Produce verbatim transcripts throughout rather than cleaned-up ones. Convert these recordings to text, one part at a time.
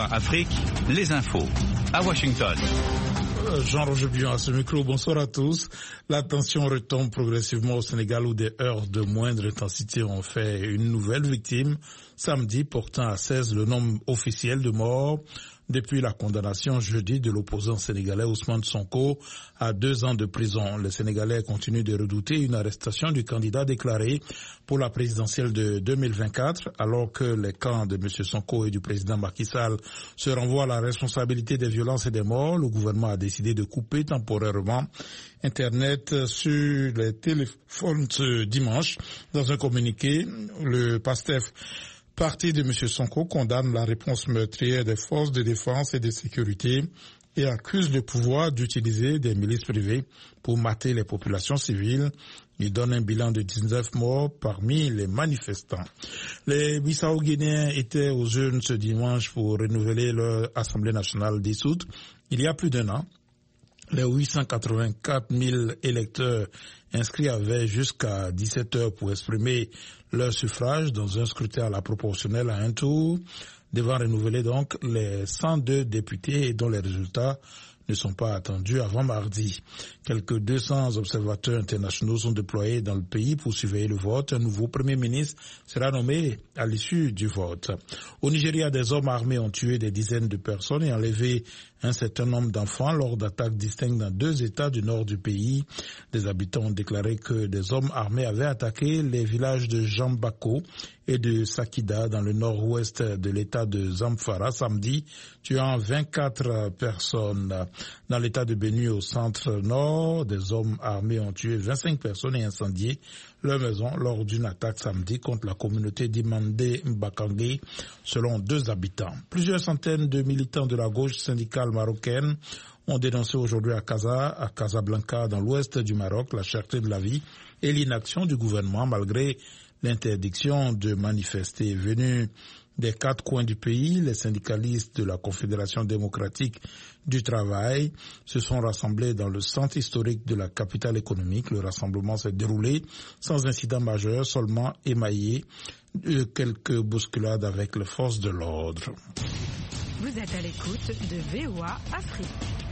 Afrique, les infos. À Washington. Jean-Roger Bion à ce micro, bonsoir à tous. La tension retombe progressivement au Sénégal où des heurts de moindre intensité ont fait une nouvelle victime samedi, portant à seize le nombre officiel de morts depuis la condamnation jeudi de l'opposant sénégalais Ousmane Sonko à deux ans de prison. Les Sénégalais continuent de redouter une arrestation du candidat déclaré pour la présidentielle de deux mille vingt-quatre, alors que les camps de M. Sonko et du président Macky Sall se renvoient à la responsabilité des violences et des morts. Le gouvernement a décidé de couper temporairement Internet sur les téléphones ce dimanche. Dans un communiqué, le PASTEF, parti de M. Sonko, condamne la réponse meurtrière des forces de défense et de sécurité et accuse le pouvoir d'utiliser des milices privées pour mater les populations civiles. Il donne un bilan de dix-neuf morts parmi les manifestants. Les Bissau-Guinéens étaient aux urnes ce dimanche pour renouveler leur Assemblée nationale dissoute. Il y a plus d'un an, les huit cent quatre-vingt-quatre mille électeurs inscrits avaient jusqu'à dix-sept heures pour exprimer leur suffrage dans un scrutin à la proportionnelle à un tour, devant renouveler donc les cent deux députés dont les résultats ne sont pas attendus avant mardi. Quelques deux cents observateurs internationaux sont déployés dans le pays pour surveiller le vote. Un nouveau Premier ministre sera nommé à l'issue du vote. Au Nigeria, des hommes armés ont tué des dizaines de personnes et enlevé un certain nombre d'enfants lors d'attaques distinctes dans deux États du nord du pays. Des habitants ont déclaré que des hommes armés avaient attaqué les villages de Jambako et de Sakida dans le nord-ouest de l'État de Zamfara samedi, tuant vingt-quatre personnes. Dans l'État de Benue au centre-nord, des hommes armés ont tué vingt-cinq personnes et incendié leur maison lors d'une attaque samedi contre la communauté d'Imandé Mbakangé, selon deux habitants. Plusieurs centaines de militants de la gauche syndicale marocaine ont dénoncé aujourd'hui à Casa, à Casablanca, dans l'ouest du Maroc, la cherté de la vie et l'inaction du gouvernement malgré l'interdiction de manifester. Venus des quatre coins du pays, les syndicalistes de la Confédération démocratique du travail se sont rassemblés dans le centre historique de la capitale économique. Le rassemblement s'est déroulé sans incident majeur, seulement émaillé de quelques bousculades avec les forces de l'ordre. Vous êtes à l'écoute de V O A Afrique.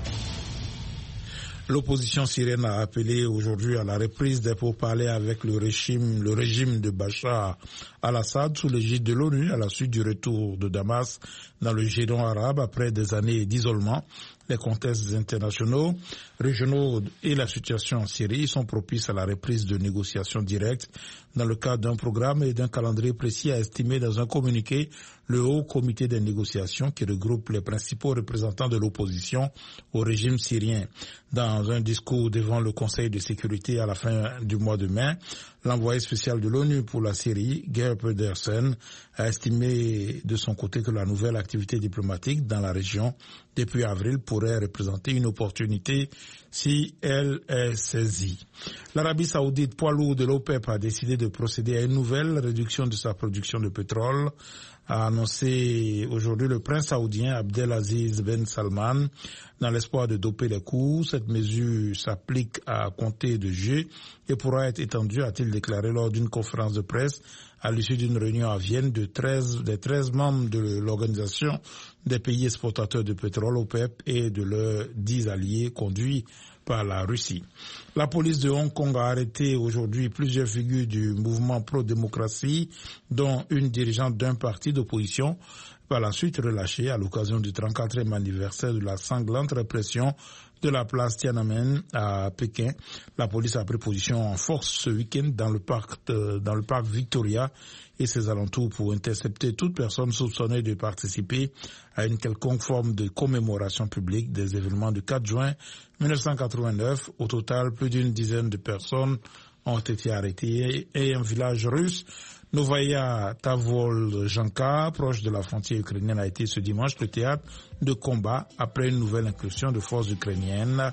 L'opposition syrienne a appelé aujourd'hui à la reprise des pourparlers avec le régime, le régime de Bachar al-Assad sous l'égide de l'ONU à la suite du retour de Damas dans le giron arabe après des années d'isolement. Les contextes internationaux, régionaux et la situation en Syrie sont propices à la reprise de négociations directes dans le cadre d'un programme et d'un calendrier précis, a estimé dans un communiqué le Haut Comité des négociations qui regroupe les principaux représentants de l'opposition au régime syrien. Dans un discours devant le Conseil de sécurité à la fin du mois de mai, l'envoyé spécial de l'ONU pour la Syrie, Geir Pedersen, a estimé de son côté que la nouvelle activité diplomatique dans la région depuis avril pourrait représenter une opportunité si elle est saisie. L'Arabie Saoudite, poids lourd de l'OPEP, a décidé de procéder à une nouvelle réduction de sa production de pétrole, a annoncé aujourd'hui le prince saoudien Abdelaziz Ben Salman, dans l'espoir de doper les cours. Cette mesure s'applique à compter de juillet et pourra être étendue, a-t-il déclaré lors d'une conférence de presse à l'issue d'une réunion à Vienne de treize, des treize membres de l'organisation des pays exportateurs de pétrole OPEP et de leurs dix alliés conduits par la Russie. La police de Hong Kong a arrêté aujourd'hui plusieurs figures du mouvement pro-démocratie, dont une dirigeante d'un parti d'opposition, par la suite relâchée à l'occasion du trente-quatrième anniversaire de la sanglante répression de la place Tiananmen à Pékin. La police a pris position en force ce week-end dans le parc de, dans le parc Victoria et ses alentours pour intercepter toute personne soupçonnée de participer à une quelconque forme de commémoration publique des événements du quatre juin mille neuf cent quatre-vingt-neuf. Au total, plus d'une dizaine de personnes ont été arrêtées et un village russe, Novaya Tavol-Janka, proche de la frontière ukrainienne, a été ce dimanche le théâtre de combat après une nouvelle incursion de forces ukrainiennes.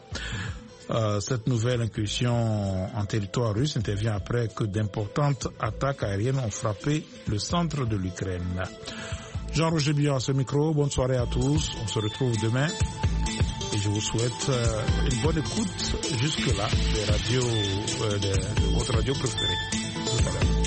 Euh, cette nouvelle incursion en territoire russe intervient après que d'importantes attaques aériennes ont frappé le centre de l'Ukraine. Jean-Roger Bion à ce micro, bonne soirée à tous, on se retrouve demain et je vous souhaite euh, une bonne écoute jusque-là des radios, euh, de, de votre radio préférée. Tout à l'heure.